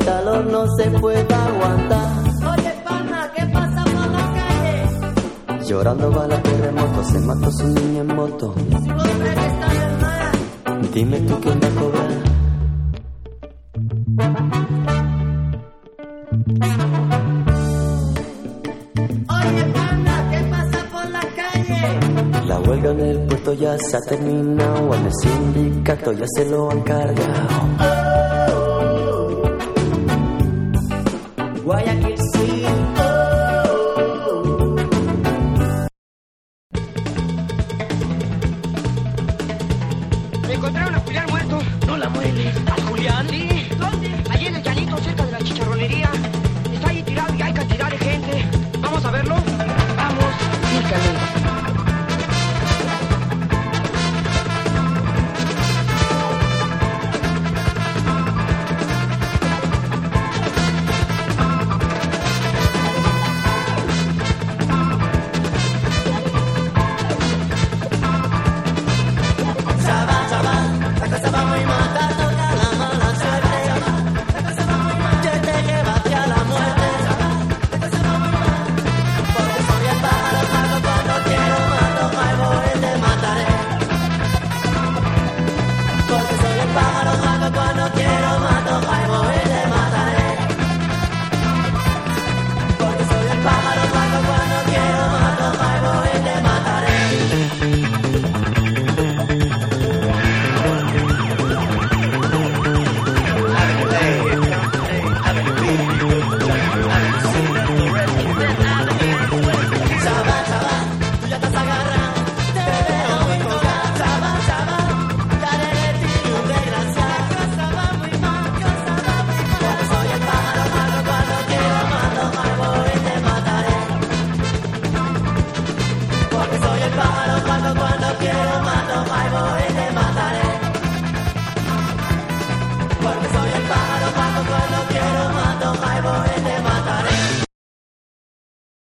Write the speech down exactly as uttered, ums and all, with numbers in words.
calor no se puede aguantar. Oye, pana, ¿qué pasa por la calle? Llorando va la terremoto, se mató su niña en moto. Si vos crees que está en el mar, Dime tú quién va a cobrar. oye, pana, ¿qué pasa por la calle? La huelga en el puerto ya se ha terminado, en el sindicato ya se lo han cargado. Guayaquil sí. Me encontraron a Julián muerto. No la mueles. ¿A Julián? Sí. ¿Dónde? Allí en el llanito, cerca de la chicharronería. Está ahí tirado y hay cantidad de gente. ¿Vamos a verlo? Vamos. Sí, Camilo. Porque soy el pájaro cuando cuando quiero mato, ay voy te mato.